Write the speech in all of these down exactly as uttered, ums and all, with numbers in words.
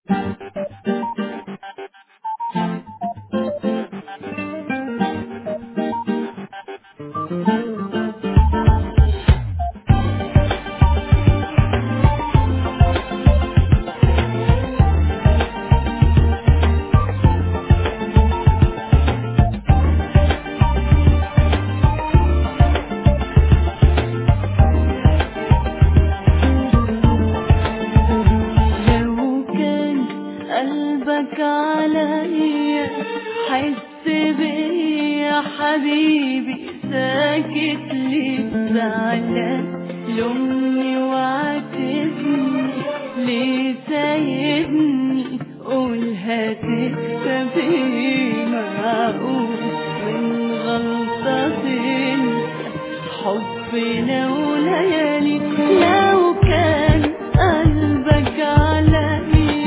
قلبك عليا حس بيا يا حبيبي، ساكت ليه زعلان؟ لومني وعاتبني ليه سايبني؟ قول هتكسب ايه؟ معقول من غلطة تنسى حبنا وليالي؟ لو كان قلبك عليا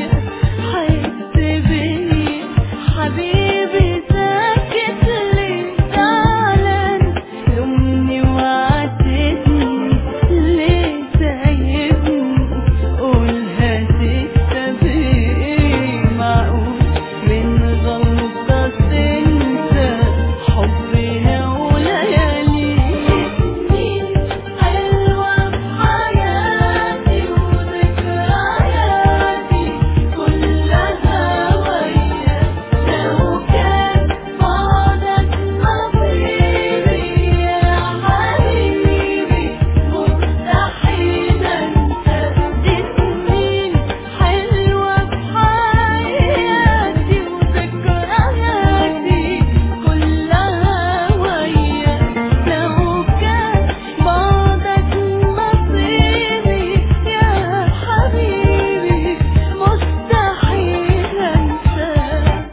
حبيبي، ساكت ليه زعلان؟ لومني وعاتبني ليه سايبني؟ قول هتكسب ايه؟ معقول من غلطة تنسى حبنا وليالي؟ سنين حلوة في حياتي وذكرياتي كلها وياك، لو كان بعدك نصيبي يا حبيبي مستحيل انسى. دي سنين حلوة في حياتي وذكرياتي كلها وياك، لو كان بعدك نصيبي يا حبيبي مستحيل انساك.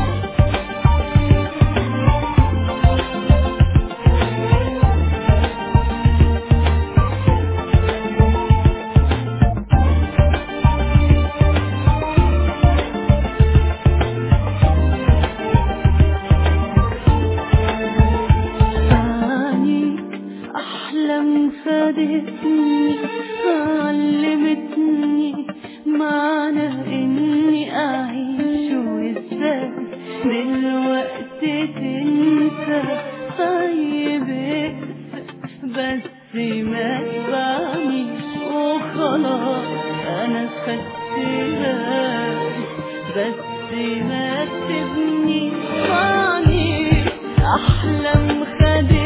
عنيك أحلام فادتني، علمتني معنى إني أعيش، وإزاي دلوقتي تنسى؟ طيب اقسى بس ما تبعنيش وخلاص، أنا خدت بالي بس ما تبنيش. عنيك أحلام خدتني